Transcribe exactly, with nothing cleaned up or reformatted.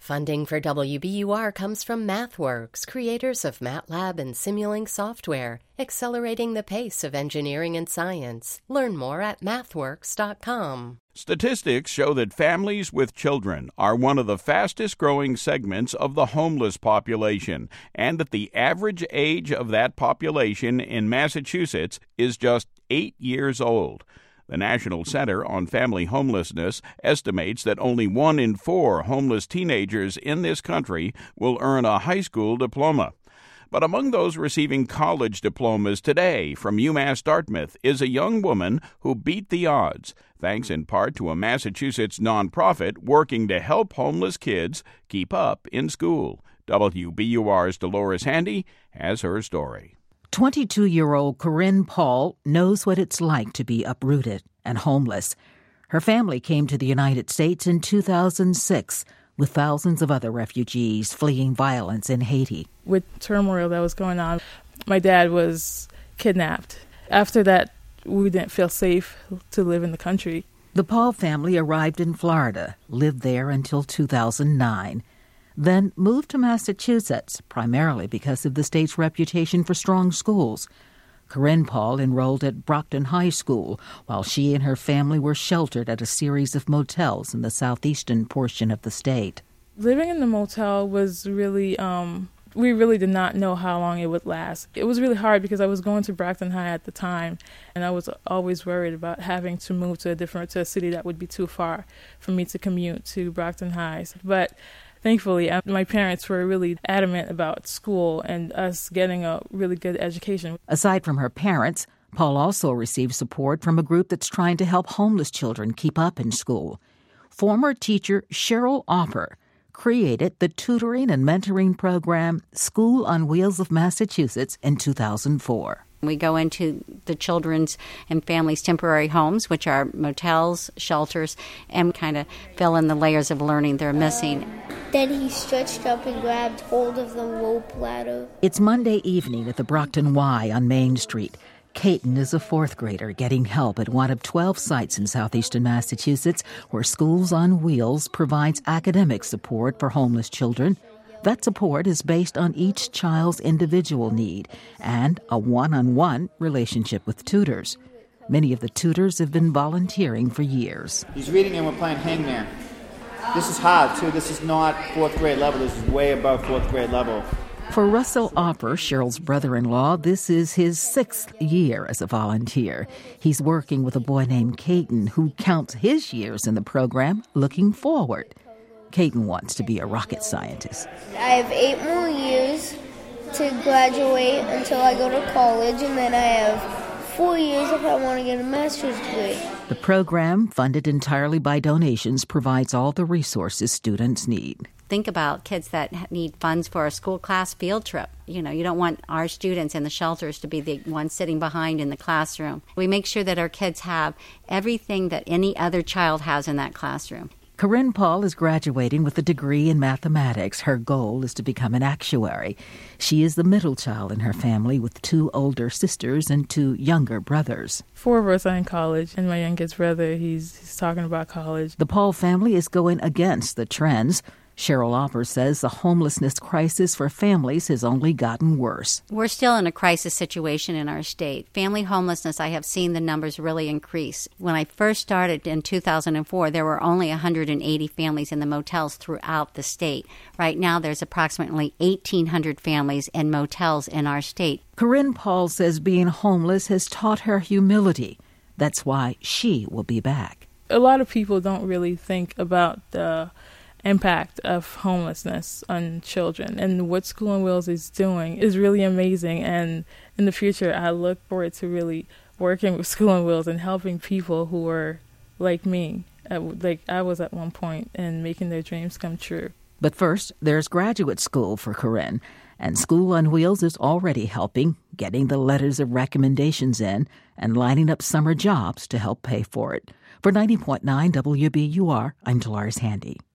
Funding for W B U R comes from MathWorks, creators of MATLAB and Simulink software, accelerating the pace of engineering and science. Learn more at mathworks dot com. Statistics show that families with children are one of the fastest-growing segments of the homeless population, and that the average age of that population in Massachusetts is just eight years old. The National Center on Family Homelessness estimates that only one in four homeless teenagers in this country will earn a high school diploma. But among those receiving college diplomas today from UMass Dartmouth is a young woman who beat the odds, thanks in part to a Massachusetts nonprofit working to help homeless kids keep up in school. W B U R's Dolores Handy has her story. twenty-two-year-old Corinne Paul knows what it's like to be uprooted and homeless. Her family came to the United States in two thousand six with thousands of other refugees fleeing violence in Haiti. With turmoil that was going on, my dad was kidnapped. After that, we didn't feel safe to live in the country. The Paul family arrived in Florida, lived there until two thousand nine. Then moved to Massachusetts, primarily because of the state's reputation for strong schools. Corinne Paul enrolled at Brockton High School, while she and her family were sheltered at a series of motels in the southeastern portion of the state. Living in the motel was really, um, we really did not know how long it would last. It was really hard because I was going to Brockton High at the time, and I was always worried about having to move to a different, to a city that would be too far for me to commute to Brockton High. But thankfully, my parents were really adamant about school and us getting a really good education. Aside from her parents, Paul also received support from a group that's trying to help homeless children keep up in school. Former teacher Cheryl Opper created the tutoring and mentoring program School on Wheels of Massachusetts in two thousand four. We go into the children's and families' temporary homes, which are motels, shelters, and kind of fill in the layers of learning they're missing. Then he stretched up and grabbed hold of the rope ladder. It's Monday evening at the Brockton Y on Main Street. Caton is a fourth grader getting help at one of twelve sites in southeastern Massachusetts where Schools on Wheels provides academic support for homeless children. That support is based on each child's individual need and a one-on-one relationship with tutors. Many of the tutors have been volunteering for years. He's reading and we're playing hangman. This is hard, too. This is not fourth grade level. This is way above fourth grade level. For Russell Opper, Cheryl's brother-in-law, this is his sixth year as a volunteer. He's working with a boy named Caton who counts his years in the program looking forward. Caton wants to be a rocket scientist. I have eight more years to graduate until I go to college, and then I have four years if I want to get a master's degree. The program, funded entirely by donations, provides all the resources students need. Think about kids that need funds for a school class field trip. You know, you don't want our students in the shelters to be the ones sitting behind in the classroom. We make sure that our kids have everything that any other child has in that classroom. Corinne Paul is graduating with a degree in mathematics. Her goal is to become an actuary. She is the middle child in her family with two older sisters and two younger brothers. Four of us are in college, and my youngest brother, he's, he's talking about college. The Paul family is going against the trends. Cheryl Opper says the homelessness crisis for families has only gotten worse. We're still in a crisis situation in our state. Family homelessness, I have seen the numbers really increase. When I first started in two thousand four, there were only one hundred eighty families in the motels throughout the state. Right now, there's approximately eighteen hundred families in motels in our state. Corinne Paul says being homeless has taught her humility. That's why she will be back. A lot of people don't really think about the impact of homelessness on children, and what School on Wheels is doing is really amazing. And in the future, I look forward to really working with School on Wheels and helping people who are like me, like I was at one point, and making their dreams come true. But first, there's graduate school for Corinne, and School on Wheels is already helping, getting the letters of recommendations in and lining up summer jobs to help pay for it. For ninety point nine W B U R, I'm Dolores Handy.